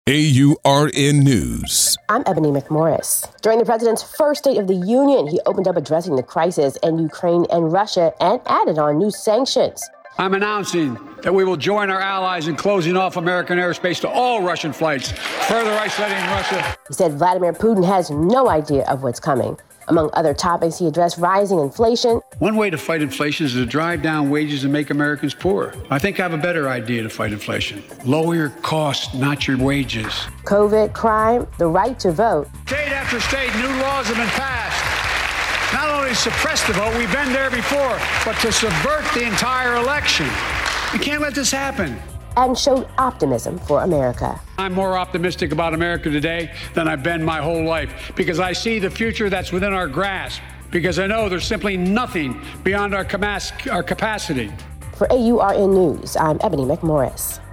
AURN News. I'm Ebony McMorris. During the president's first State of the Union, he opened up addressing the crisis in Ukraine and Russia and added on new sanctions. I'm announcing that we will join our allies in closing off American airspace to all Russian flights, further isolating Russia. He said Vladimir Putin has no idea of what's coming. Among other topics, he addressed rising inflation. One way to fight inflation is to drive down wages and make Americans poor. I think I have a better idea to fight inflation. Lower your costs, not your wages. COVID, crime, the right to vote. State after state, new laws have been passed. Not only to suppress the vote, we've been there before, but to subvert the entire election. We can't let this happen. And showed optimism for America. I'm more optimistic about America today than I've been my whole life because I see the future that's within our grasp, because I know there's simply nothing beyond our capacity. For AURN News, I'm Ebony McMorris.